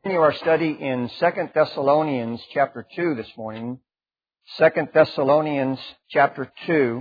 Continue our study in 2 Thessalonians chapter 2 this morning. 2 Thessalonians chapter 2.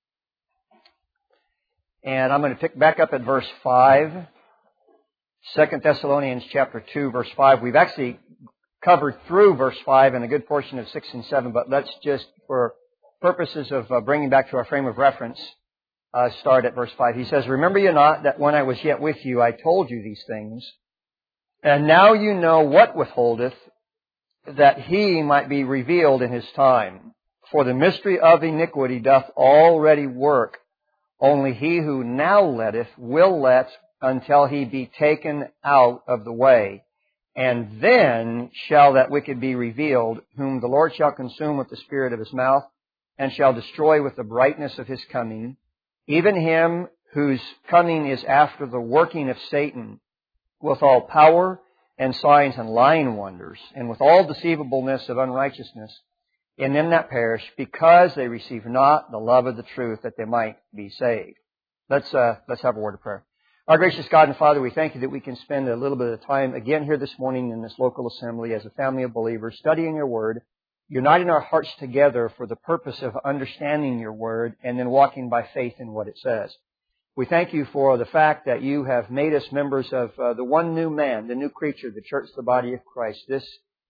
And I'm going to pick back up at verse 5. 2 Thessalonians chapter 2, verse 5. We've actually covered through verse 5 and a good portion of 6 and 7, but let's just, for purposes of bringing back to our frame of reference, start at verse 5. He says, "Remember you not that when I was yet with you, I told you these things? And now you know what withholdeth, that he might be revealed in his time. For the mystery of iniquity doth already work. Only he who now letteth will let until he be taken out of the way. And then shall that wicked be revealed, whom the Lord shall consume with the spirit of his mouth, and shall destroy with the brightness of his coming. Even him whose coming is after the working of Satan, with all power and signs and lying wonders, and with all deceivableness of unrighteousness in them that perish, because they receive not the love of the truth, that they might be saved." Let's have a word of prayer. Our gracious God and Father, we thank you that we can spend a little bit of time again here this morning in this local assembly as a family of believers, studying your word, uniting our hearts together for the purpose of understanding your word, and then walking by faith in what it says. We thank you for the fact that you have made us members of the one new man, the new creature, the church, the body of Christ. This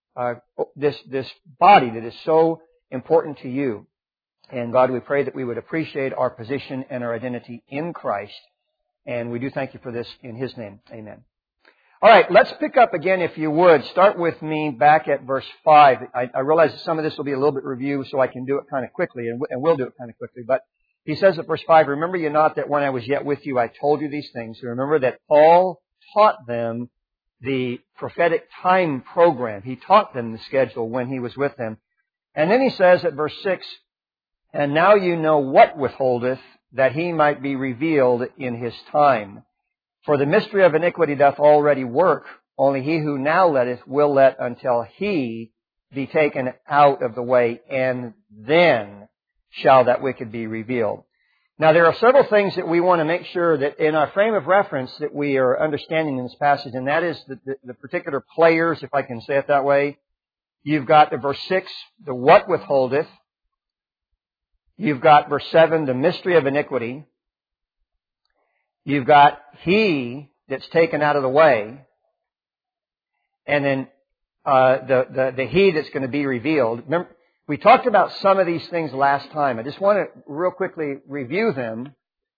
body that is so important to you. And God, we pray that we would appreciate our position and our identity in Christ. And we do thank you for this in His name. Amen. All right, let's pick up again, if you would. Start with me back at verse 5. I realize that some of this will be a little bit review, so I can do it kind of quickly, and we'll do it kind of quickly. But he says at verse 5, "Remember you not that when I was yet with you, I told you these things." So remember that Paul taught them the prophetic time program. He taught them the schedule when he was with them. And then he says at verse 6, "And now you know what withholdeth, that he might be revealed in his time. For the mystery of iniquity doth already work. Only he who now letteth will let until he be taken out of the way, and then shall that wicked be revealed." Now, there are several things that we want to make sure that in our frame of reference that we are understanding in this passage, and that is the particular players, if I can say it that way. You've got the verse 6, the what withholdeth. You've got verse 7, the mystery of iniquity. You've got he that's taken out of the way. And then the he that's going to be revealed. Remember, we talked about some of these things last time. I just want to real quickly review them.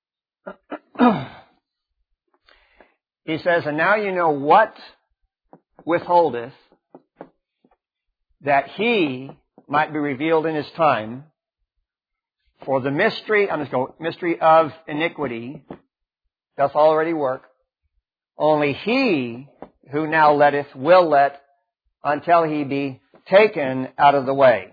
He says, "And now you know what withholdeth, that he might be revealed in his time. For the mystery of iniquity doth already work. Only he who now letteth will let until he be taken out of the way."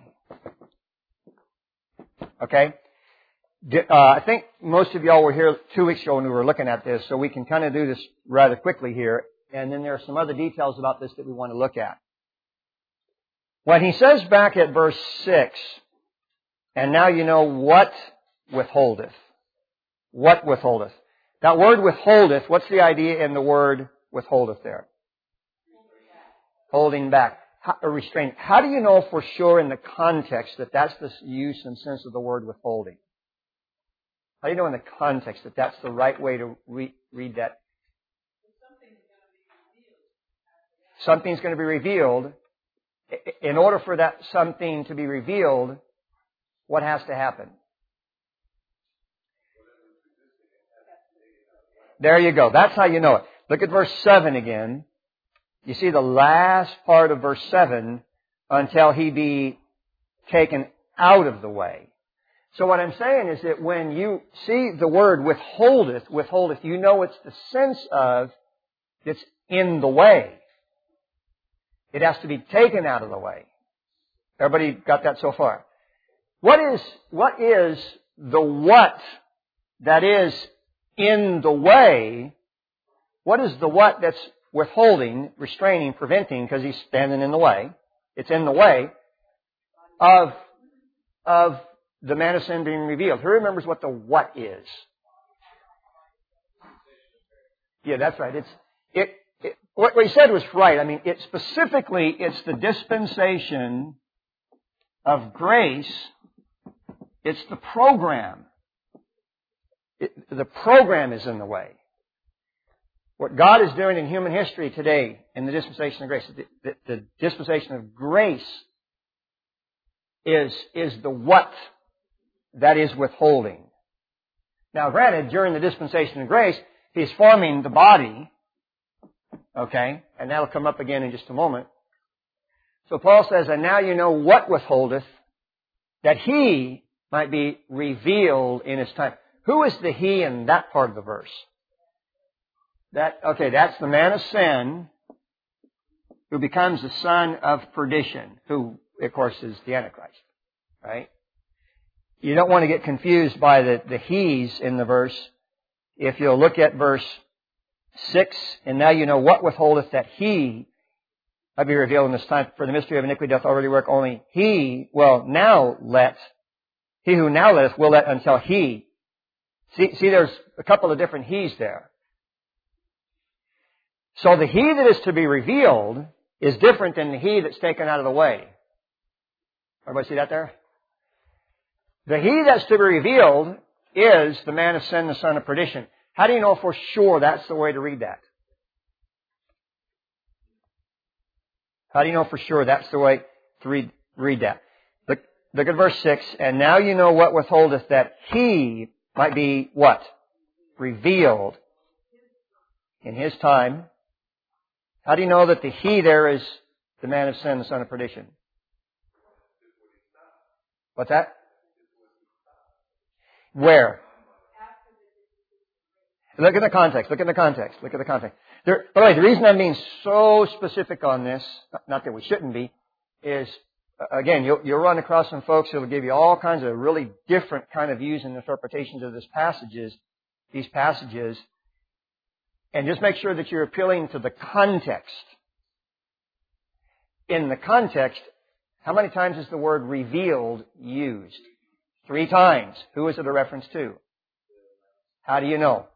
Okay? I think most of y'all were here 2 weeks ago when we were looking at this, so we can kind of do this rather quickly here. And then there are some other details about this that we want to look at. When he says back at verse 6, "And now you know what withholdeth." What withholdeth? That word withholdeth, what's the idea in the word withholdeth there? Holding back. Or restraint. How do you know for sure in the context that that's the use and sense of the word withholding? How do you know in the context that that's the right way to read that? Something's going to be revealed. In order for that something to be revealed, what has to happen? There you go. That's how you know it. Look at verse 7 again. You see the last part of verse 7, until he be taken out of the way. So what I'm saying is that when you see the word withholdeth, you know it's the sense of it's in the way. It has to be taken out of the way. Everybody got that so far? What is the what that is in the way? What is the what that's withholding, restraining, preventing, because he's standing in the way? It's in the way of the man of sin being revealed. Who remembers what the what is? Yeah, that's right. what he said was right. I mean, it's the dispensation of grace. It's the program. The program is in the way. What God is doing in human history today in the dispensation of grace, the dispensation of grace is the what that is withholding. Now, granted, during the dispensation of grace, He's forming the body, okay, and that'll come up again in just a moment. So Paul says, and now you know what withholdeth, that He might be revealed in His time. Who is the He in that part of the verse? That's the man of sin who becomes the son of perdition, who, of course, is the Antichrist, right? You don't want to get confused by the He's in the verse. If you'll look at verse 6, and now you know what withholdeth, that He might be revealed in this time, for the mystery of iniquity doth already work, only He will now let, He who now letteth will let until He. See, there's a couple of different He's there. So the He that is to be revealed is different than the He that's taken out of the way. Everybody see that there? The He that's to be revealed is the man of sin, the son of perdition. How do you know for sure that's the way to read that? How do you know for sure that's the way to read that? Look at verse 6. And now you know what withholdeth, that He might be what? Revealed in His time. How do you know that the He there is the man of sin, the son of perdition? What's that? Where? Look at the context. By the way, the reason I'm being so specific on this, not that we shouldn't be, is, again, you'll run across some folks who will give you all kinds of really different kind of views and interpretations of these passages. And just make sure that you're appealing to the context. In the context, how many times is the word revealed used? 3 times. Who is it a reference to? How do you know?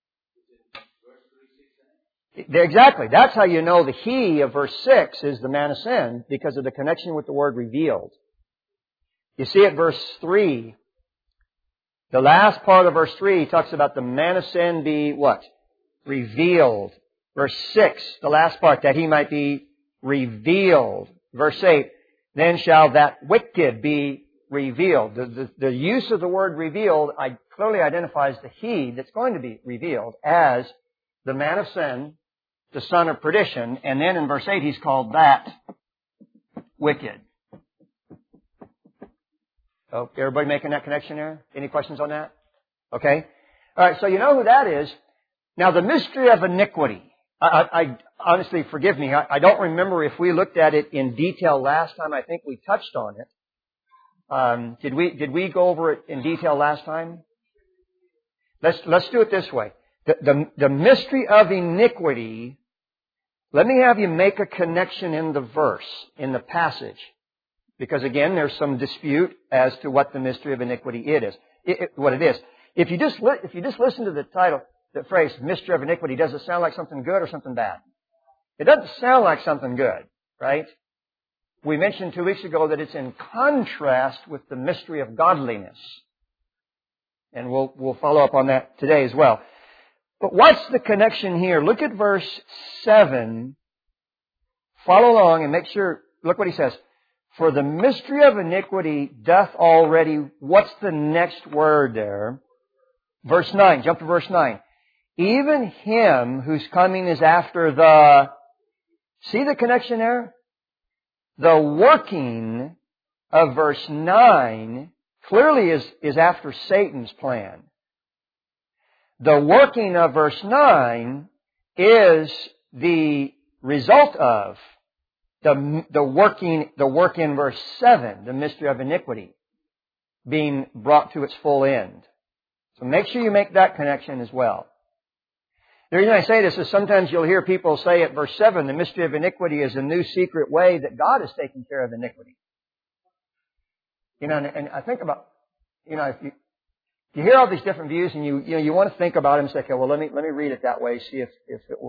Exactly. That's how you know the He of verse 6 is the man of sin, because of the connection with the word revealed. You see at verse 3, the last part of verse 3 talks about the man of sin be what? Revealed. Verse 6, the last part, that He might be revealed. Verse 8, then shall that wicked be revealed. The use of the word revealed clearly identifies the He that's going to be revealed as the man of sin, the son of perdition, and then in verse 8 He's called that wicked. Oh, everybody making that connection there? Any questions on that? Okay. All right, so you know who that is. Now, the mystery of iniquity. I honestly, forgive me, I don't remember if we looked at it in detail last time. I think we touched on it. Did we go over it in detail last time? Let's do it this way. The mystery of iniquity, let me have you make a connection in the verse, in the passage. Because again, there's some dispute as to what the mystery of iniquity what it is. If you just listen to the title, the phrase, mystery of iniquity, does it sound like something good or something bad? It doesn't sound like something good, right? We mentioned 2 weeks ago that it's in contrast with the mystery of godliness. And we'll follow up on that today as well. But what's the connection here? Look at verse 7. Follow along and make sure, look what he says. For the mystery of iniquity doth already, what's the next word there? Verse 9, jump to verse 9. Even him whose coming is after the, see the connection there? The working of verse 9 clearly is after Satan's plan. The working of verse 9 is the result of the work in verse 7, the mystery of iniquity, being brought to its full end. So make sure you make that connection as well. The reason I say this is sometimes you'll hear people say at verse 7, the mystery of iniquity is a new secret way that God is taking care of iniquity. And I think about, if you hear all these different views and you want to think about them and say, okay, well, let me read it that way, see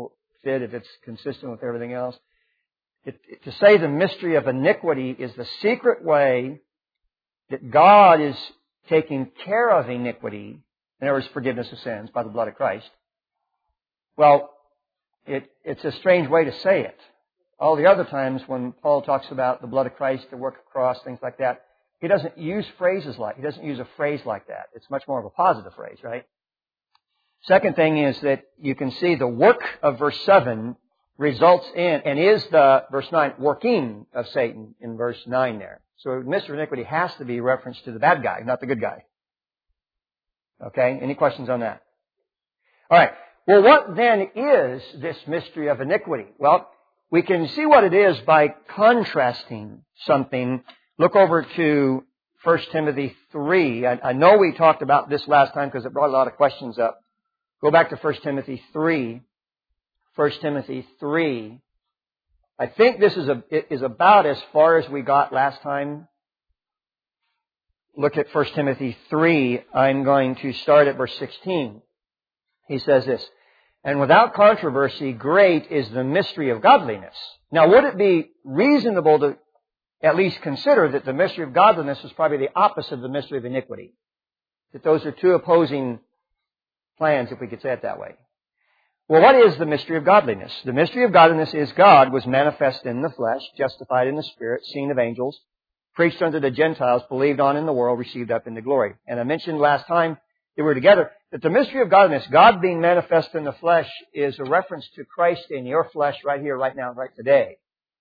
fit, if it's consistent with everything else. To say the mystery of iniquity is the secret way that God is taking care of iniquity, in other words, forgiveness of sins by the blood of Christ. Well, it's a strange way to say it. All the other times when Paul talks about the blood of Christ, the work of the cross, things like that, he doesn't use a phrase like that. It's much more of a positive phrase, right? Second thing is that you can see the work of verse 7 results in, and is the, verse 9, working of Satan in verse 9 there. So mystery of iniquity has to be reference to the bad guy, not the good guy. Okay? Any questions on that? Alright. Well, what then is this mystery of iniquity? Well, we can see what it is by contrasting something. Look over to 1 Timothy 3. I know we talked about this last time because it brought a lot of questions up. Go back to 1 Timothy 3. 1 Timothy 3. I think this is about as far as we got last time. Look at 1 Timothy 3. I'm going to start at verse 16. He says this, "And without controversy, great is the mystery of godliness." Now, would it be reasonable to at least consider that the mystery of godliness is probably the opposite of the mystery of iniquity? That those are two opposing plans, if we could say it that way. Well, what is the mystery of godliness? The mystery of godliness is God was manifest in the flesh, justified in the Spirit, seen of angels, preached unto the Gentiles, believed on in the world, received up into glory. And I mentioned last time that we were together that the mystery of godliness, God being manifest in the flesh, is a reference to Christ in your flesh right here, right now, right today.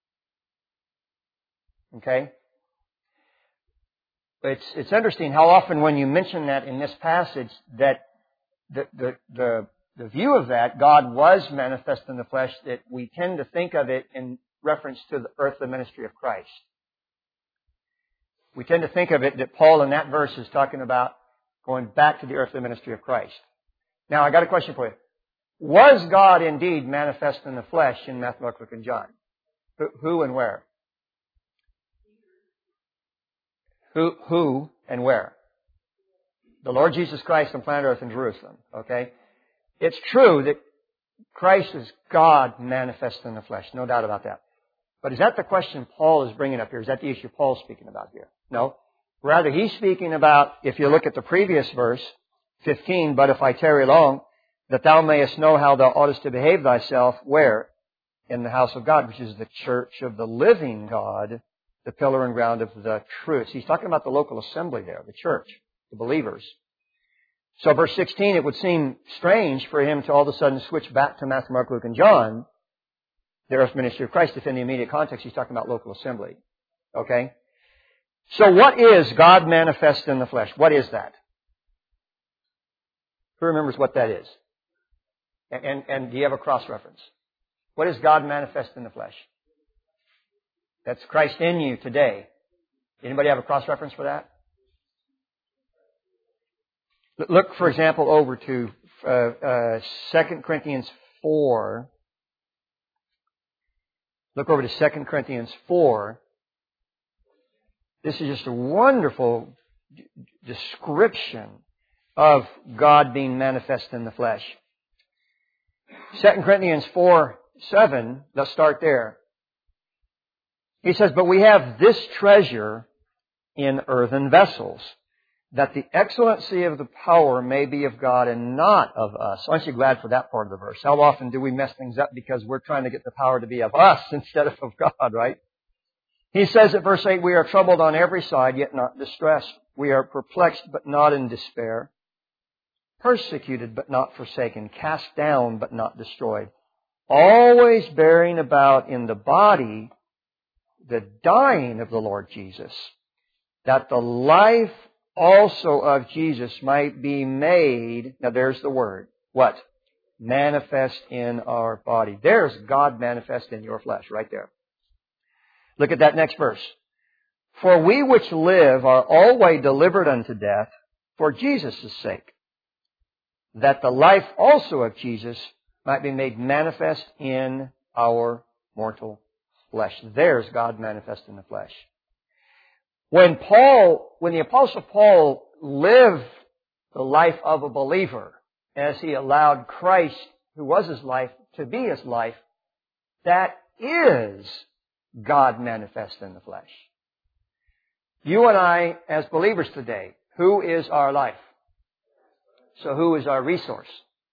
Okay? It's interesting how often when you mention that in this passage that the view of that, God was manifest in the flesh, that we tend to think of it in reference to the earthly ministry of Christ. We tend to think of it that Paul in that verse is talking about going back to the earthly ministry of Christ. Now, I got a question for you. Was God indeed manifest in the flesh in Matthew, Mark, Luke, and John? Who and where? Who and where? The Lord Jesus Christ on planet Earth in Jerusalem. Okay? It's true that Christ is God manifest in the flesh. No doubt about that. But is that the question Paul is bringing up here? Is that the issue Paul's speaking about here? No. Rather, he's speaking about, if you look at the previous verse, 15, "But if I tarry long, that thou mayest know how thou oughtest to behave thyself," where? In the house of God, which is the church of the living God, the pillar and ground of the truth. He's talking about the local assembly there, the church, the believers. So verse 16, it would seem strange for him to all of a sudden switch back to Matthew, Mark, Luke, and John, the earth ministry of Christ, if in the immediate context he's talking about local assembly. Okay? So what is God manifest in the flesh? What is that? Who remembers what that is? And do you have a cross-reference? What is God manifest in the flesh? That's Christ in you today. Anybody have a cross-reference for that? Look, for example, over to 2 Corinthians 4. Look over to 2 Corinthians 4. This is just a wonderful description of God being manifest in the flesh. 2 Corinthians 4:7, let's start there. He says, "But we have this treasure in earthen vessels, that the excellency of the power may be of God and not of us." Aren't you glad for that part of the verse? How often do we mess things up because we're trying to get the power to be of us instead of God, right? He says at verse 8, "We are troubled on every side, yet not distressed. We are perplexed, but not in despair. Persecuted, but not forsaken. Cast down, but not destroyed. Always bearing about in the body the dying of the Lord Jesus, that the life also of Jesus might be made," now there's the word, what? Manifest in our body. There's God manifest in your flesh, right there. Look at that next verse. "For we which live are always delivered unto death for Jesus' sake, that the life also of Jesus might be made manifest in our mortal flesh." There's God manifest in the flesh. When the Apostle Paul lived the life of a believer, as he allowed Christ, who was his life, to be as life, that is God manifest in the flesh. You and I, as believers today, who is our life? So who is our resource?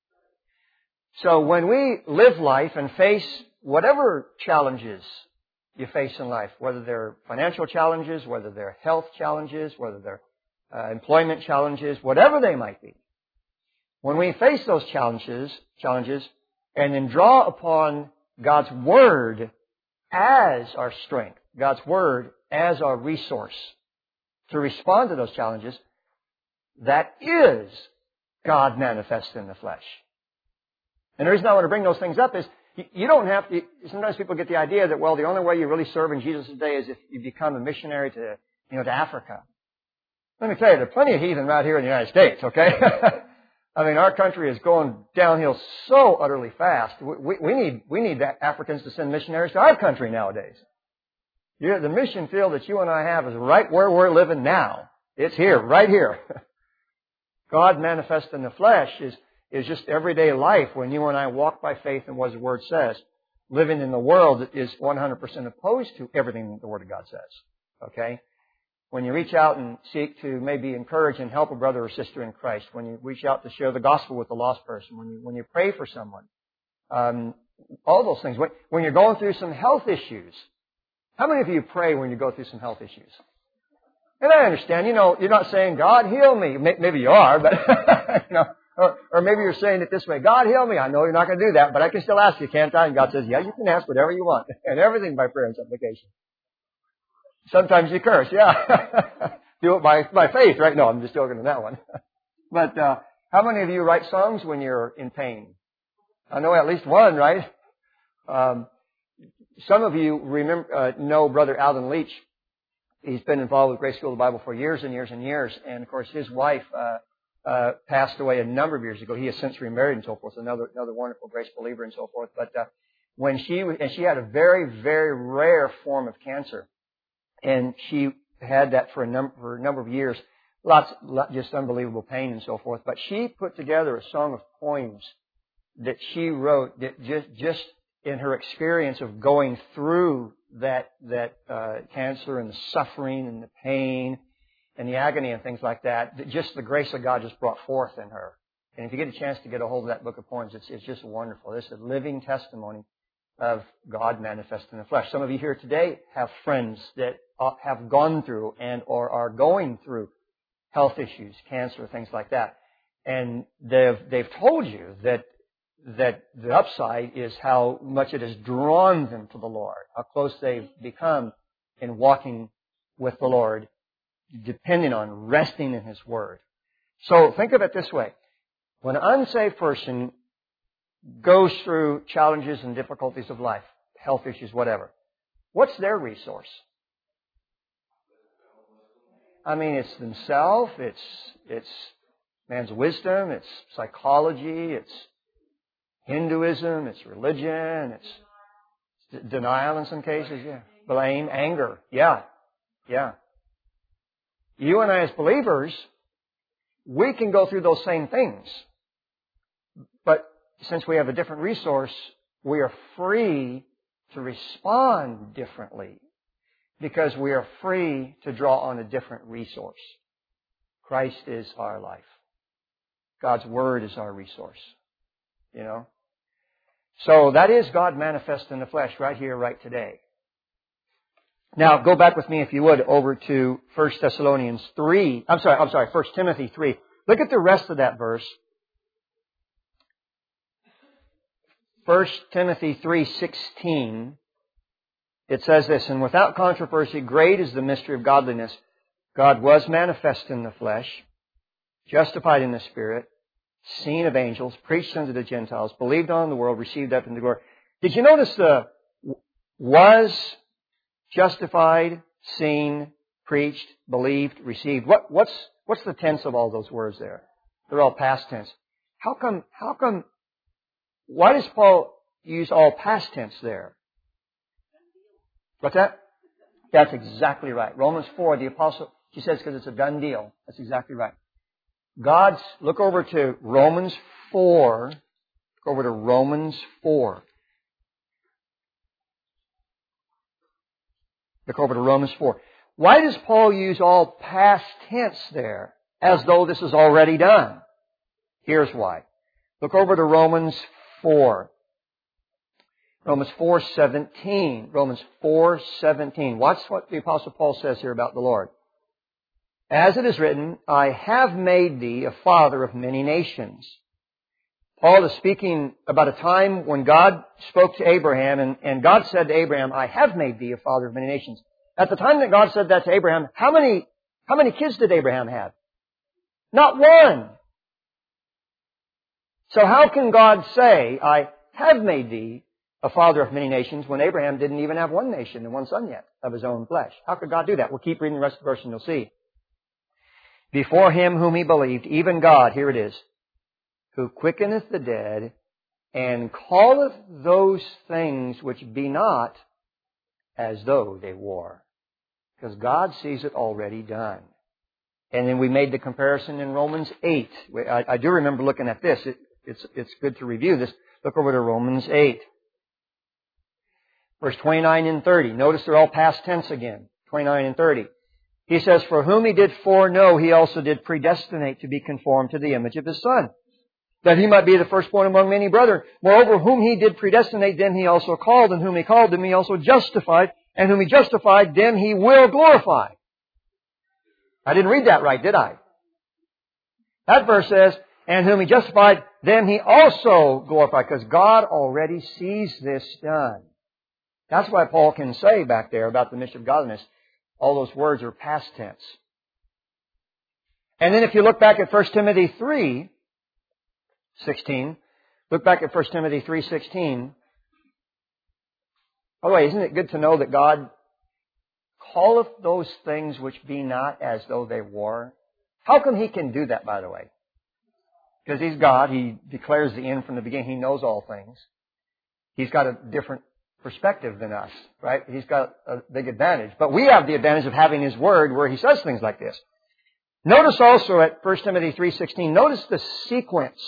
So when we live life and face whatever challenges you face in life, whether they're financial challenges, whether they're health challenges, whether they're employment challenges, whatever they might be, when we face those challenges, and then draw upon God's Word as our strength, God's Word as our resource to respond to those challenges, that is God manifest in the flesh. And the reason I want to bring those things up is you don't have to, sometimes people get the idea that, well, the only way you really serve in Jesus today is if you become a missionary to Africa. Let me tell you, there are plenty of heathen right here in the United States, okay? I mean, our country is going downhill so utterly fast. We need Africans to send missionaries to our country nowadays. The mission field that you and I have is right where we're living now. It's here, right here. God manifest in the flesh is just everyday life when you and I walk by faith in what His Word says. Living in the world that is 100% opposed to everything that the Word of God says. Okay? When you reach out and seek to maybe encourage and help a brother or sister in Christ, when you reach out to share the gospel with a lost person, when you pray for someone, all those things. When you're going through some health issues, how many of you pray when you go through some health issues? And I understand, you're not saying, God, heal me. Maybe you are, but, or maybe you're saying it this way, God, heal me. I know you're not going to do that, but I can still ask you, can't I? And God says, yeah, you can ask whatever you want, and everything by prayer and supplication. Sometimes you curse, yeah. Do it by faith, right? No, I'm just joking on that one. But how many of you write songs when you're in pain? I know at least one, right? Some of you know Brother Alden Leach. He's been involved with Grace School of the Bible for years and years and years. And, of course, his wife passed away a number of years ago. He has since remarried and so forth. Another wonderful grace believer and so forth. But when she had a very, very rare form of cancer. And she had that for a number of years. Just unbelievable pain and so forth. But she put together a song of poems that she wrote that just in her experience of going through that cancer and the suffering and the pain and the agony and things like that just the grace of God just brought forth in her. And if you get a chance to get a hold of that book of poems, it's just wonderful. It's a living testimony of God manifest in the flesh. Some of you here today have friends that have gone through and or are going through health issues, cancer, things like that. And they've told you that the upside is how much it has drawn them to the Lord, how close they've become in walking with the Lord, depending on resting in His Word. So think of it this way. When an unsaved person goes through challenges and difficulties of life, health issues, whatever, what's their resource? I mean, it's themselves, it's man's wisdom, it's psychology, it's Hinduism, it's religion, it's denial in some cases, yeah. Blame, anger, yeah. You and I as believers, we can go through those same things. But since we have a different resource, we are free to respond differently because we are free to draw on a different resource. Christ is our life. God's Word is our resource. So that is God manifest in the flesh right here, right today. Now, go back with me, if you would, over to 1 Thessalonians 3. I'm sorry, 1 Timothy 3. Look at the rest of that verse. 1 Timothy 3:16. It says this, and without controversy, great is the mystery of godliness. God was manifest in the flesh, justified in the Spirit, seen of angels, preached unto the Gentiles, believed on in the world, received up into glory. Did you notice the was, justified, seen, preached, believed, received? What's the tense of all those words there? They're all past tense. How come, why does Paul use all past tense there? What's that? That's exactly right. Romans 4, the apostle, she says because it's a done deal. That's exactly right. Look over to Romans 4, Go over to Romans 4. Look over to Romans 4. Why does Paul use all past tense there, as though this is already done? Here's why. Look over to Romans 4. Romans 4:17. Romans 4:17. Watch what the Apostle Paul says here about the Lord. As it is written, I have made thee a father of many nations. Paul is speaking about a time when God spoke to Abraham, and God said to Abraham, I have made thee a father of many nations. At the time that God said that to Abraham, how many kids did Abraham have? Not one. So how can God say, I have made thee a father of many nations, when Abraham didn't even have one nation and one son yet of his own flesh? How could God do that? We'll keep reading the rest of the verse and you'll see. Before him whom he believed, even God, here it is, who quickeneth the dead, and calleth those things which be not as though they were. Because God sees it already done. And then we made the comparison in Romans 8. I do remember looking at this. It's good to review this. Look over to Romans 8. Verse 29 and 30. Notice they're all past tense again. 29 and 30. He says, for whom he did foreknow, he also did predestinate to be conformed to the image of his Son, that he might be the firstborn among many brethren. Moreover, whom he did predestinate, them he also called, and whom he called, them he also justified, and whom he justified, them he will glorify. I didn't read that right, did I? That verse says, and whom he justified, them he also glorified, because God already sees this done. That's why Paul can say back there about the mystery of godliness, all those words are past tense. And then if you look back at 1 Timothy 3:16, look back at 1 Timothy 3:16. By the way, isn't it good to know that God calleth those things which be not as though they were? How come He can do that, by the way? Because He's God. He declares the end from the beginning. He knows all things. He's got a different perspective than us, right? He's got a big advantage. But we have the advantage of having His Word where He says things like this. Notice also at 1 Timothy 3:16, notice the sequence.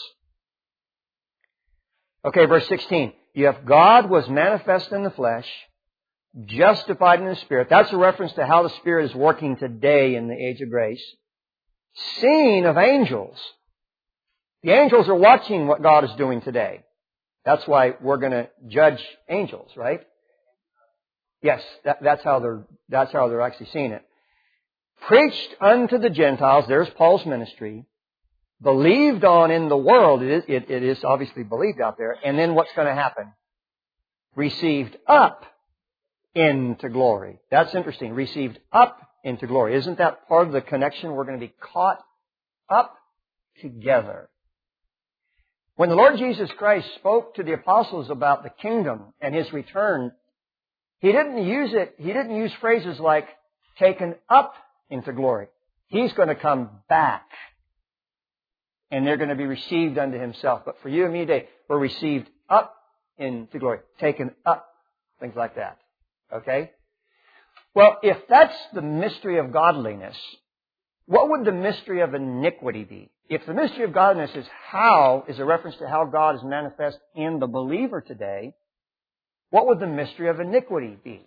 Okay, verse 16. You have God was manifest in the flesh, justified in the Spirit. That's a reference to how the Spirit is working today in the age of grace. Seen of angels. The angels are watching what God is doing today. That's why we're going to judge angels, right? Yes, that's how they're actually seeing it. Preached unto the Gentiles, there's Paul's ministry. Believed on in the world, it is obviously believed out there. And then what's going to happen? Received up into glory. That's interesting. Received up into glory. Isn't that part of the connection? We're going to be caught up together. When the Lord Jesus Christ spoke to the apostles about the kingdom and His return, He didn't use phrases like taken up into glory. He's going to come back. And they're going to be received unto Himself. But for you and me today, we're received up into glory. Taken up. Things like that. Okay? Well, if that's the mystery of godliness, what would the mystery of iniquity be? If the mystery of godliness is a reference to how God is manifest in the believer today, what would the mystery of iniquity be?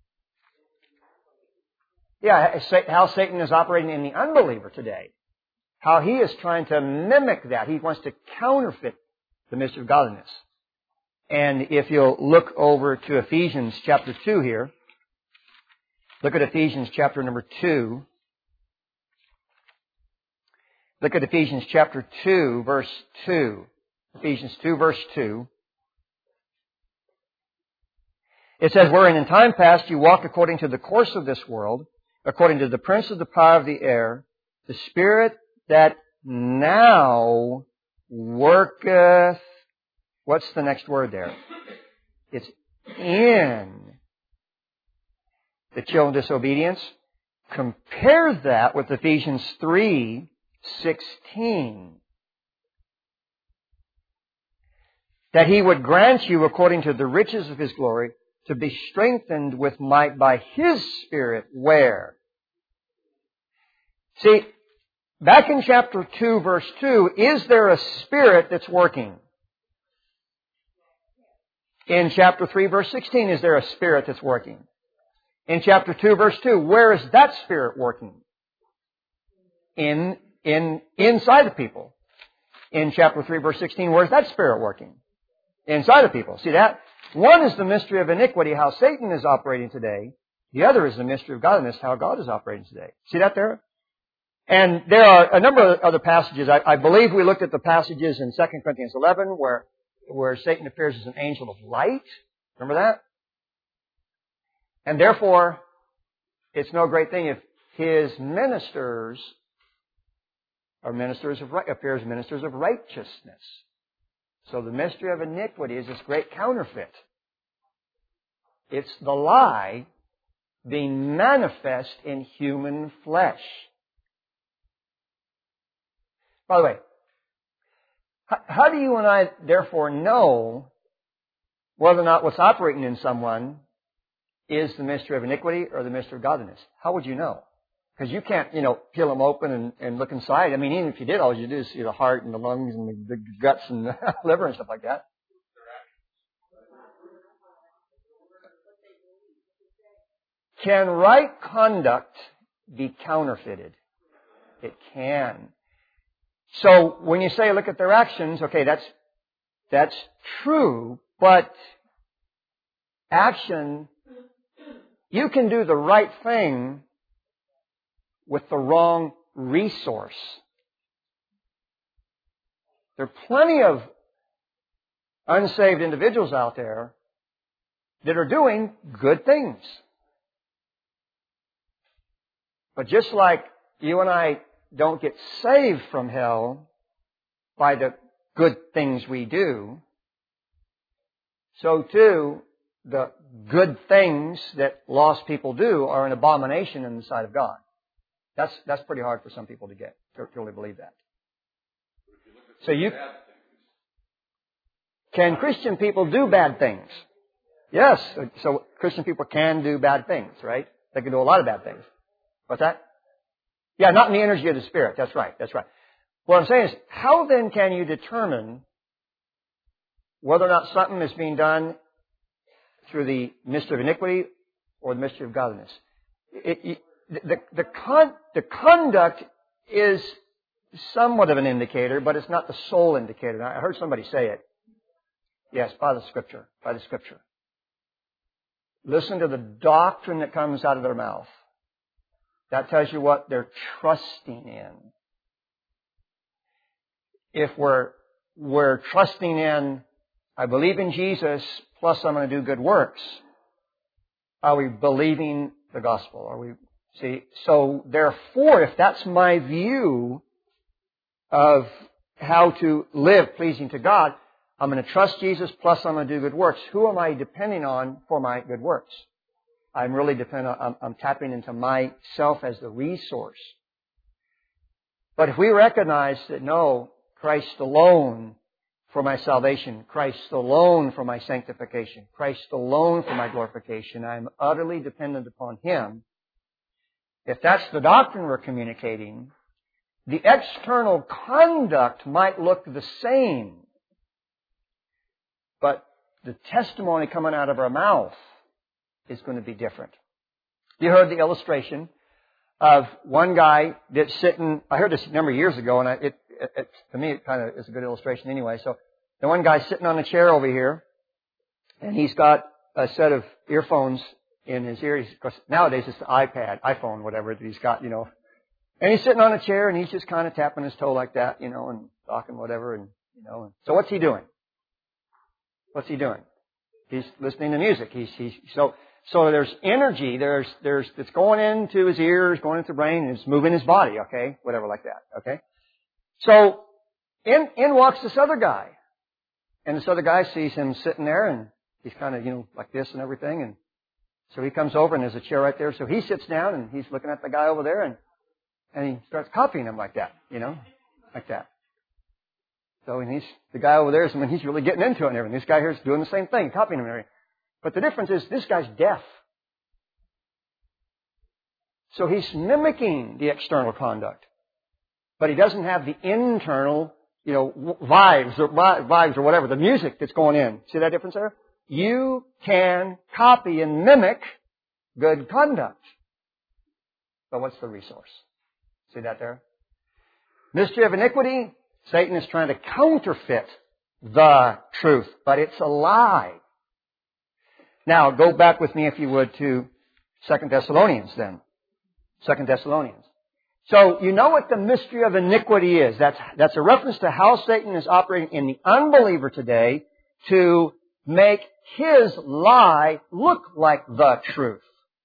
Yeah, how Satan is operating in the unbeliever today. How he is trying to mimic that. He wants to counterfeit the mystery of godliness. And if you'll look over to Ephesians chapter 2 here, look at Ephesians chapter number 2. Look at Ephesians chapter 2, verse 2. Ephesians 2, verse 2. It says, wherein in time past you walked according to the course of this world, according to the prince of the power of the air, the spirit that now worketh. What's the next word there? It's in the children of disobedience. Compare that with Ephesians 3:16. That He would grant you, according to the riches of His glory, to be strengthened with might by His Spirit. Where? See, back in chapter 2, verse 2, is there a Spirit that's working? In chapter 3, verse 16, is there a Spirit that's working? In chapter 2, verse 2, where is that Spirit working? Inside of people. In chapter 3, verse 16, where is that Spirit working? Inside of people. See that? One is the mystery of iniquity, how Satan is operating today. The other is the mystery of godliness, how God is operating today. See that there? And there are a number of other passages. I believe we looked at the passages in 2 Corinthians 11 where Satan appears as an angel of light. Remember that? And therefore, it's no great thing if his ministers appear as ministers of righteousness. So the mystery of iniquity is this great counterfeit. It's the lie being manifest in human flesh. By the way, how do you and I therefore know whether or not what's operating in someone is the mystery of iniquity or the mystery of godliness? How would you know? Because you can't, peel them open and look inside. I mean, even if you did, all you do is see the heart and the lungs and the guts and the liver and stuff like that. Can right conduct be counterfeited? It can. So when you say look at their actions, okay, that's true, but action, you can do the right thing with the wrong resource. There are plenty of unsaved individuals out there that are doing good things. But just like you and I don't get saved from hell by the good things we do, so too the good things that lost people do are an abomination in the sight of God. That's pretty hard for some people to get, to really believe that. So can Christian people do bad things? Yes. So Christian people can do bad things, right? They can do a lot of bad things. What's that? Yeah, not in the energy of the Spirit. That's right. What I'm saying is, how then can you determine whether or not something is being done through the mystery of iniquity or the mystery of godliness? The conduct is somewhat of an indicator, but it's not the sole indicator. I heard somebody say it. Yes, by the Scripture. Listen to the doctrine that comes out of their mouth. That tells you what they're trusting in. If we're trusting in, I believe in Jesus, plus I'm going to do good works, are we believing the gospel? So therefore, if that's my view of how to live pleasing to God, I'm going to trust Jesus, plus I'm going to do good works. Who am I depending on for my good works? I'm really I'm tapping into myself as the resource. But if we recognize that no, Christ alone for my salvation, Christ alone for my sanctification, Christ alone for my glorification, I'm utterly dependent upon Him. If that's the doctrine we're communicating, the external conduct might look the same, but the testimony coming out of our mouth is going to be different. You heard the illustration of one guy that's sitting. I heard this a number of years ago, and to me it kind of is a good illustration anyway. So the one guy's sitting on a chair over here, and he's got a set of earphones in his ear. Of course, nowadays it's the iPhone, whatever that he's got, And he's sitting on a chair, and he's just kind of tapping his toe like that, and talking whatever, and So what's he doing? He's listening to music. So there's energy, it's going into his ears, going into the brain, and it's moving his body, okay? Whatever like that, okay? So, in walks this other guy. And this other guy sees him sitting there, and he's kind of, like this and everything, and so he comes over, and there's a chair right there, so he sits down, and he's looking at the guy over there, and he starts copying him like that, like that. So, the guy over there he's really getting into it and everything. This guy here's doing the same thing, copying him and everything. But the difference is this guy's deaf. So he's mimicking the external conduct. But he doesn't have the internal, vibes or whatever, the music that's going in. See that difference there? you can copy and mimic good conduct. But what's the resource? See that there? Mystery of iniquity, Satan is trying to counterfeit the truth, but it's a lie. Now, go back with me, if you would, to 2 Thessalonians then. 2 Thessalonians. So, you know what the mystery of iniquity is. That's a reference to how Satan is operating in the unbeliever today to make his lie look like the truth.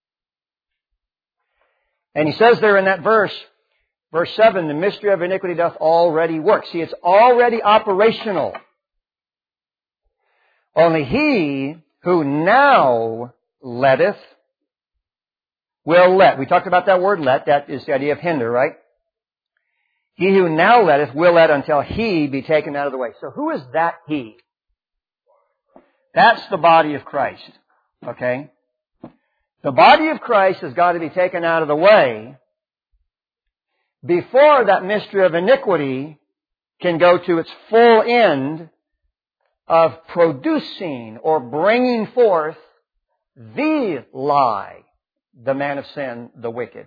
And he says there in that verse 7, the mystery of iniquity doth already work. See, it's already operational. Only he who now letteth will let. We talked about that word let. That is the idea of hinder, right? He who now letteth will let until he be taken out of the way. So who is that he? That's the body of Christ. Okay? The body of Christ has got to be taken out of the way before that mystery of iniquity can go to its full end of producing or bringing forth the lie, the man of sin, the wicked.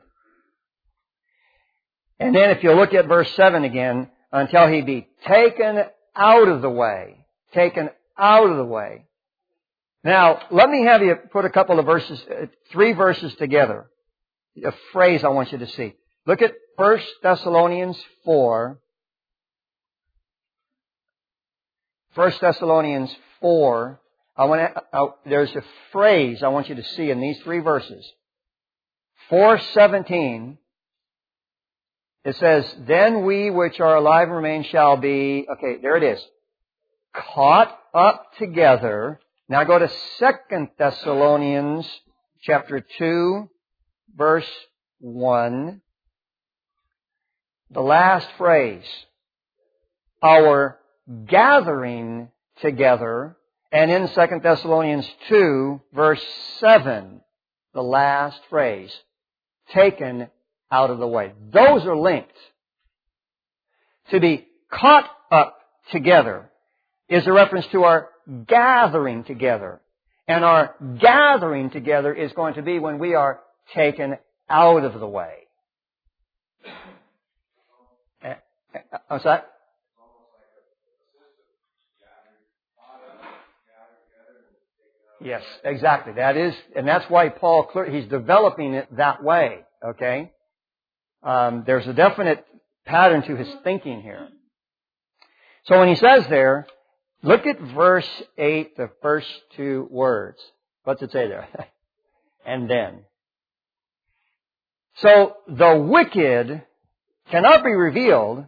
And then if you look at verse 7 again, until he be taken out of the way. Taken out of the way. Now, let me have you put a couple of verses, 3 verses together. A phrase I want you to see. Look at 1 Thessalonians 4. 1 Thessalonians 4. There's a phrase I want you to see in these 3 verses. 4:17. It says, then we which are alive and remain shall be, okay, there it is, caught up together. Now go to 2 Thessalonians chapter 2, verse 1. The last phrase, our gathering together. And in 2 Thessalonians 2, verse 7, the last phrase, taken out of the way. Those are linked. To be caught up together is a reference to our gathering together. And our gathering together is going to be when we are taken out of the way. What's that? Yes, exactly. That is, and that's why Paul, he's developing it that way. Okay? There's a definite pattern to his thinking here. So when he says there, look at verse 8, the first 2 words. What's it say there? And then. So the wicked cannot be revealed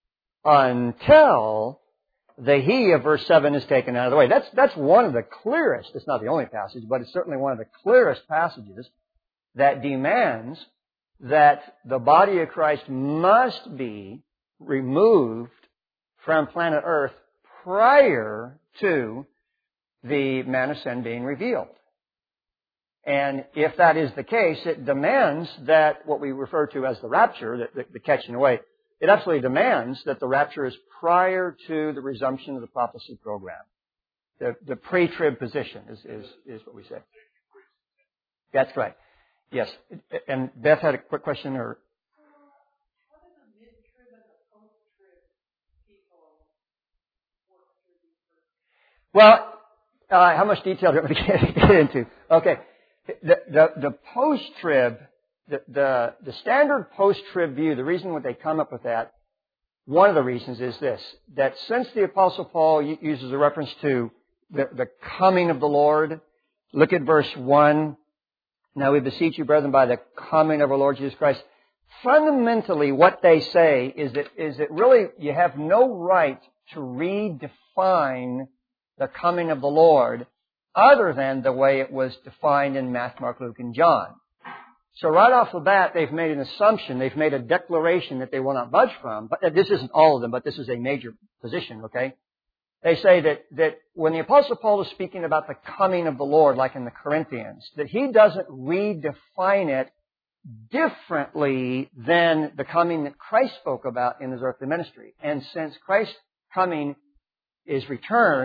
until the he of verse 7 is taken out of the way. That's one of the clearest, it's not the only passage, but it's certainly one of the clearest passages that demands that the body of Christ must be removed from planet Earth prior to the man of sin being revealed. And if that is the case, it demands that what we refer to as the rapture, the catching away, it absolutely demands that the rapture is prior to the resumption of the prophecy program. The pre-trib position is what we say. That's right. Yes. And Beth had a quick question, or? How do the mid-trib and the post-trib people work through these? Well, how much detail do you want me to get into? Okay. The post-trib, the standard post-trib view, the reason what they come up with that, one of the reasons is this, that since the Apostle Paul uses a reference to the coming of the Lord, look at verse 1. Now we beseech you, brethren, by the coming of our Lord Jesus Christ. Fundamentally, what they say is that really you have no right to redefine the coming of the Lord other than the way it was defined in Matthew, Mark, Luke, and John. So right off the bat, they've made an assumption, they've made a declaration that they will not budge from. But this isn't all of them, but this is a major position, okay? They say that when the Apostle Paul is speaking about the coming of the Lord, like in the Corinthians, that he doesn't redefine it differently than the coming that Christ spoke about in his earthly ministry. And since Christ's coming is return,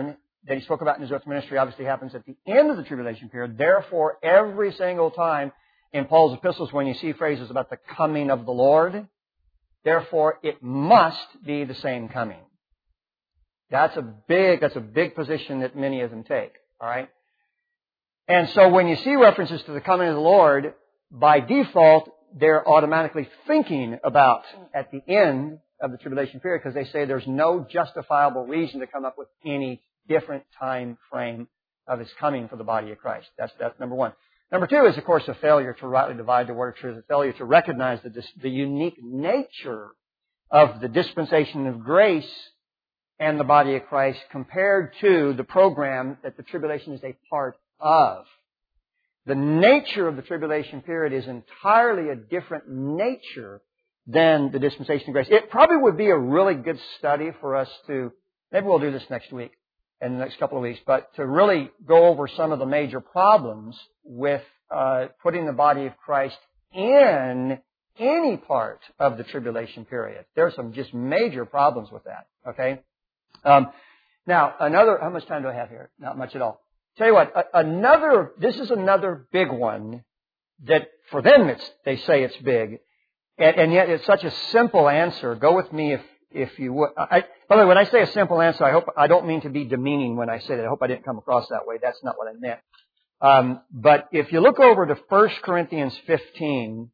that he spoke about in his earthly ministry obviously happens at the end of the tribulation period. Therefore, every single time in Paul's epistles when you see phrases about the coming of the Lord, therefore it must be the same coming. That's a big position that many of them take. All right? And so when you see references to the coming of the Lord, by default, they're automatically thinking about at the end of the tribulation period because they say there's no justifiable reason to come up with any different time frame of His coming for the body of Christ. That's number one. Number two is, of course, a failure to rightly divide the word of truth, a failure to recognize the unique nature of the dispensation of grace and the body of Christ compared to the program that the tribulation is a part of. The nature of the tribulation period is entirely a different nature than the dispensation of grace. It probably would be a really good study for us to, maybe we'll do this next week, in the next couple of weeks, but to really go over some of the major problems with putting the body of Christ in any part of the tribulation period. There are some just major problems with that, okay? Now, how much time do I have here? Not much at all. Tell you what, this is another big one that for them they say it's big, and yet it's such a simple answer. Go with me if you would. By the way, when I say a simple answer, I don't mean to be demeaning when I say that. I hope I didn't come across that way. That's not what I meant. But if you look over to 1 Corinthians 15,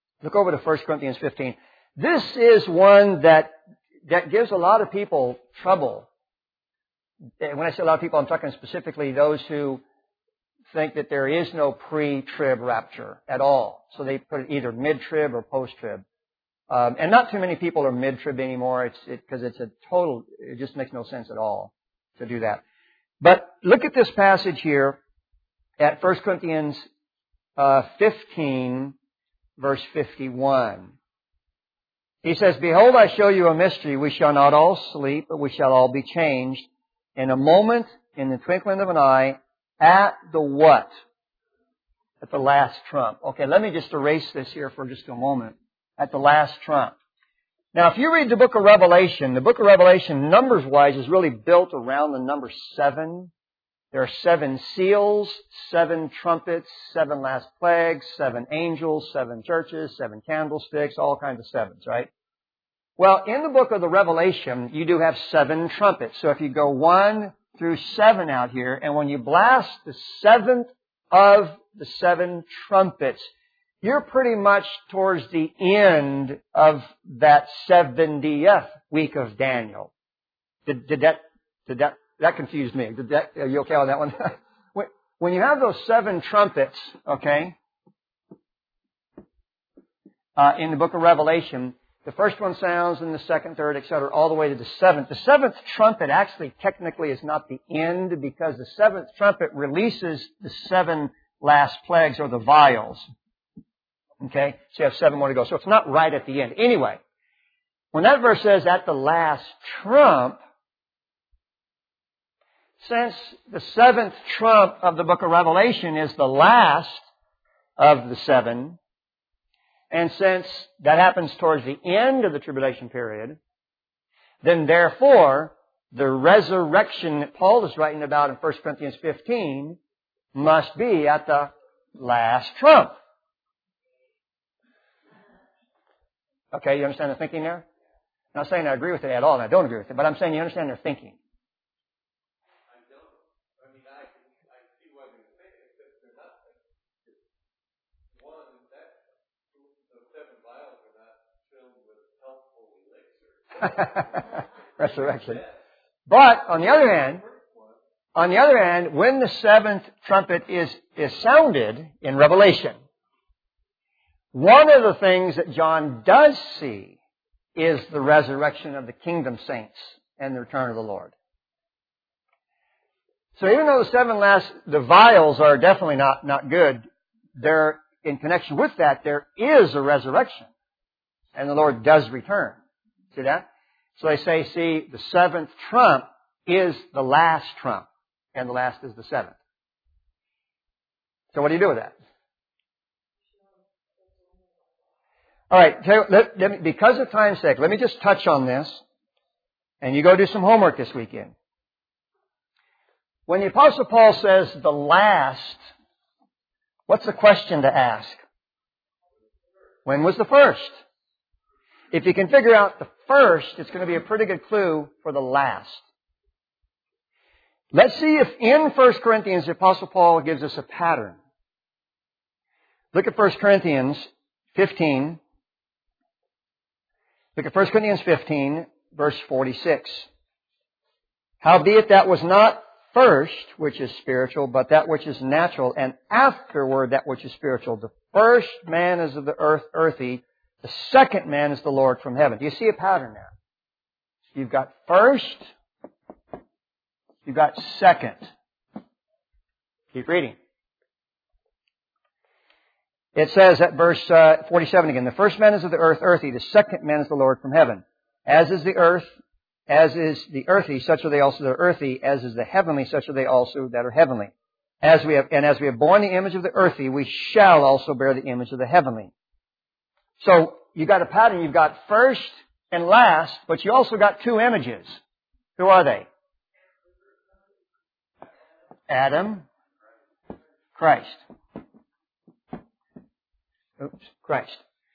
this is one that gives a lot of people trouble. When I say a lot of people, I'm talking specifically those who think that there is no pre-trib rapture at all. So they put it either mid-trib or post-trib. And not too many people are mid-trib anymore because it just makes no sense at all to do that. But look at this passage here at 1 Corinthians 15, verse 51. He says, "Behold, I show you a mystery. We shall not all sleep, but we shall all be changed. In a moment, in the twinkling of an eye, at the what? At the last trump." Okay, let me just erase this here for just a moment. At the last trump. Now, if you read the book of Revelation, numbers-wise, is really built around the number 7. There are 7 seals, 7 trumpets, 7 last plagues, 7 angels, 7 churches, 7 candlesticks, all kinds of 7s, right? Well, in the book of the Revelation, you do have 7 trumpets. So if you go 1 through 7 out here, and when you blast the 7th of the 7 trumpets, you're pretty much towards the end of that 70th week of Daniel. That confused me. Are you okay on that one? When you have those 7 trumpets, okay, in the book of Revelation, the first one sounds, and the second, third, etc., all the way to the 7th. The 7th trumpet actually technically is not the end because the 7th trumpet releases the 7 last plagues or the vials. Okay? So you have 7 more to go. So it's not right at the end. Anyway, when that verse says at the last trump, since the 7th trump of the book of Revelation is the last of the 7, and since that happens towards the end of the tribulation period, then therefore, the resurrection that Paul is writing about in 1 Corinthians 15 must be at the last trump. Okay, you understand the thinking there? I'm not saying I agree with it at all, and I don't agree with it, but I'm saying you understand their thinking. Resurrection. But on the other hand, when the 7th trumpet is sounded in Revelation, one of the things that John does see is the resurrection of the kingdom saints and the return of the Lord. So even though the vials are definitely not good, there, in connection with that, there is a resurrection. And the Lord does return. See that? So they say, see, the 7th trump is the last trump, and the last is the 7th. So what do you do with that? All right, because of time's sake, let me just touch on this, and you go do some homework this weekend. When the Apostle Paul says the last, what's the question to ask? When was the first? If you can figure out the first, it's going to be a pretty good clue for the last. Let's see if in 1 Corinthians the Apostle Paul gives us a pattern. Look at 1 Corinthians 15. Look at 1 Corinthians 15, verse 46. Howbeit that was not first which is spiritual, but that which is natural, and afterward that which is spiritual. The first man is of the earth, earthy. The second man is the Lord from heaven. Do you see a pattern there? You've got first. You've got second. Keep reading. It says at verse 47 again, the first man is of the earth, earthy. The second man is the Lord from heaven. As is the earth, as is the earthy, such are they also that are earthy. As is the heavenly, such are they also that are heavenly. As we have borne the image of the earthy, we shall also bear the image of the heavenly. So you've got a pattern. You've got first and last, but you also got two images. Who are they? Adam, Christ. Christ.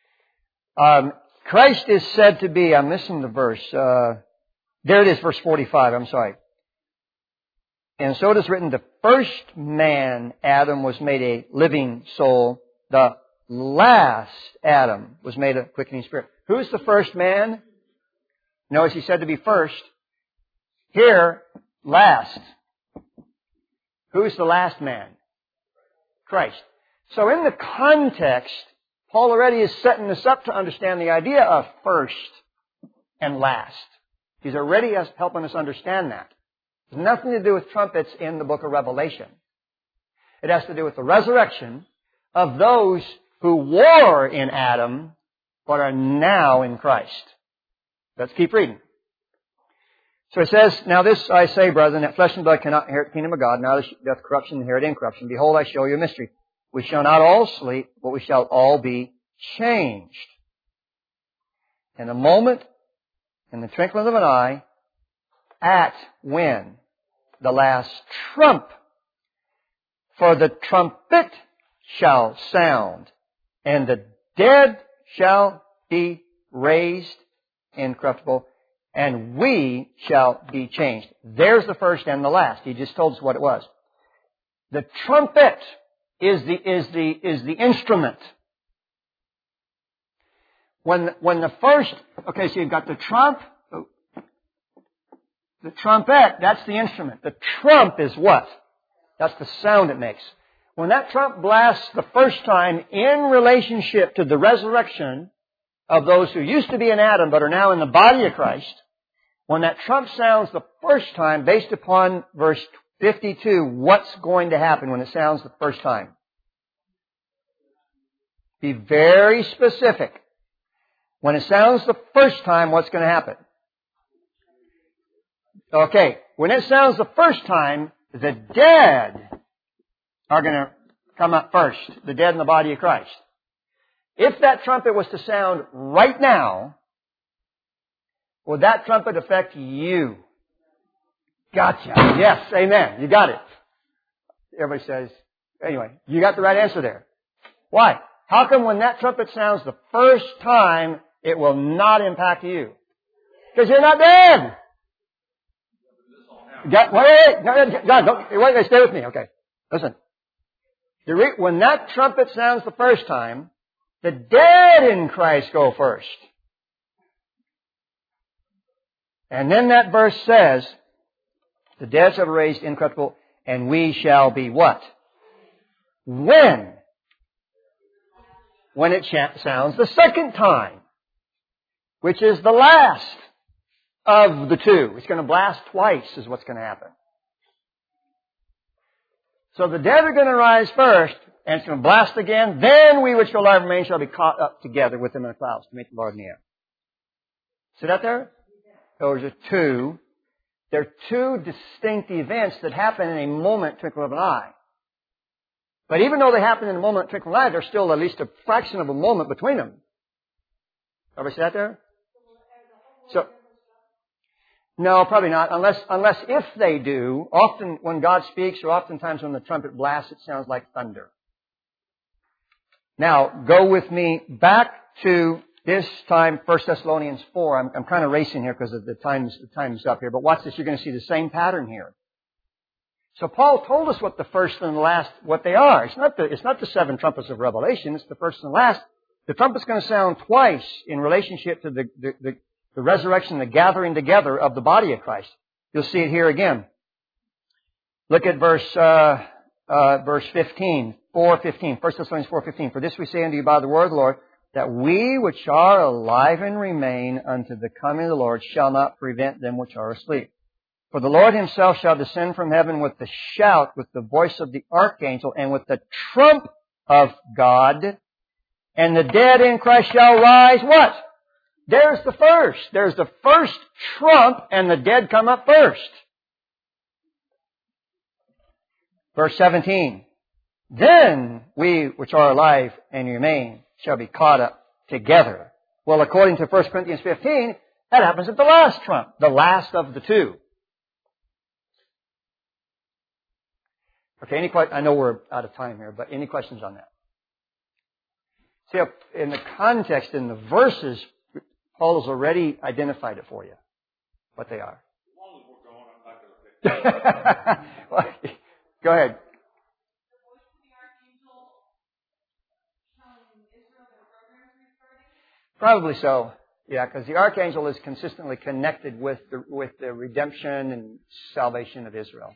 Christ is said to be, I'm missing the verse. There it is, verse 45, I'm sorry. And so it is written, the first man, Adam, was made a living soul. The last Adam was made a quickening spirit. Who's the first man? Notice he said to be first. Here, last. Who's the last man? Christ. So in the context, Paul already is setting us up to understand the idea of first and last. He's already helping us understand that. It has nothing to do with trumpets in the book of Revelation. It has to do with the resurrection of those who were in Adam but are now in Christ. Let's keep reading. So it says, now this I say, brethren, that flesh and blood cannot inherit the kingdom of God, neither doth corruption inherit incorruption. Behold, I show you a mystery. We shall not all sleep, but we shall all be changed. In a moment, in the twinkling of an eye, at when? The last trump. For the trumpet shall sound, and the dead shall be raised incorruptible, and we shall be changed. There's the first and the last. He just told us what it was. The trumpet is the instrument. When the first, okay, so you've got the trump, the trumpet, that's the instrument. The trump is what? That's the sound it makes. When that trump blasts the first time in relationship to the resurrection of those who used to be in Adam but are now in the body of Christ, when that trump sounds the first time, based upon verse 52, what's going to happen when it sounds the first time? Be very specific. When it sounds the first time, what's going to happen? Okay, when it sounds the first time, the dead are going to come up first. The dead in the body of Christ. If that trumpet was to sound right now, would that trumpet affect you? Gotcha. Yes, amen. You got it. Everybody says, anyway, you got the right answer there. Why? How come when that trumpet sounds the first time, it will not impact you? Because you're not dead. Wait, stay with me. Okay. Listen. When that trumpet sounds the first time, the dead in Christ go first. And then that verse says, the dead shall be raised incorruptible, and we shall be what? When? When it sounds the second time, which is the last of the two. It's going to blast twice is what's going to happen. So the dead are going to rise first, and it's going to blast again. Then we which shall alive remain shall be caught up together with them in the clouds to meet the Lord in the air. See that there? Those are two. They're two distinct events that happen in a moment, twinkle of an eye. But even though they happen in a moment, twinkle of an eye, there's still at least a fraction of a moment between them. Ever see that there? So, No, probably not. Unless if they do, often when God speaks or oftentimes when the trumpet blasts, it sounds like thunder. Now, go with me back to this time, 1 Thessalonians 4. I'm kind of racing here because the time's up here. But watch this. You're going to see the same pattern here. So Paul told us what the first and the last, what they are. It's not the 7 trumpets of Revelation. It's the first and the last. The trumpet's going to sound twice in relationship to the resurrection, the gathering together of the body of Christ. You'll see it here again. Look at verse 15, 4:15. 1 Thessalonians 4:15. For this we say unto you by the word of the Lord, that we which are alive and remain unto the coming of the Lord shall not prevent them which are asleep. For the Lord himself shall descend from heaven with the shout, with the voice of the archangel, and with the trump of God, and the dead in Christ shall rise. What? There's the first. There's the first trump, and the dead come up first. Verse 17. Then we which are alive and remain shall be caught up together. Well, according to 1 Corinthians 15, that happens at the last trump, the last of the 2. Okay, I know we're out of time here, but any questions on that? See, in the context, in the verses, Paul has already identified it for you, what they are. As long as we're going, I'm not going to pick. Go ahead. Probably so. Yeah, because the archangel is consistently connected with the redemption and salvation of Israel.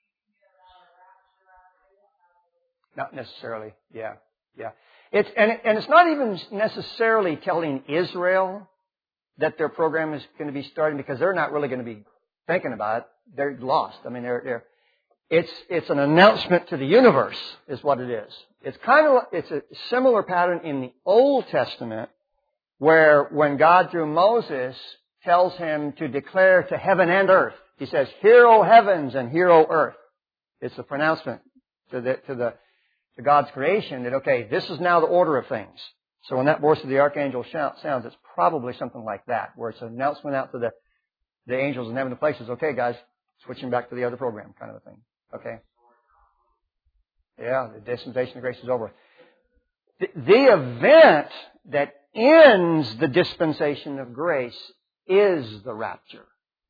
Not necessarily. Yeah. It's not even necessarily telling Israel that their program is going to be starting, because they're not really going to be thinking about it. They're lost. I mean, it's an announcement to the universe, is what it is. It's a similar pattern in the Old Testament, where when God through Moses tells him to declare to heaven and earth, he says, "Hear, O heavens, and hear, O earth." It's a pronouncement to God's creation that, okay, this is now the order of things. So when that voice of the archangel sounds, it's probably something like that, where it's an announcement out to the angels in heavenly places. Okay, guys, switching back to the other program, kind of a thing. Okay? Yeah, the dispensation of grace is over. The event that ends the dispensation of grace is the rapture.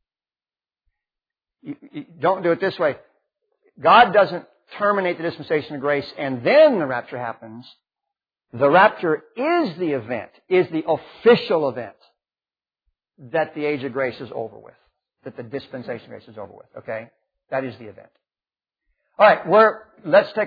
You don't do it this way. God doesn't terminate the dispensation of grace and then the rapture happens. The rapture is the event, is the official event that the age of grace is over with, that the dispensation of grace is over with. Okay? That is the event. All right, let's take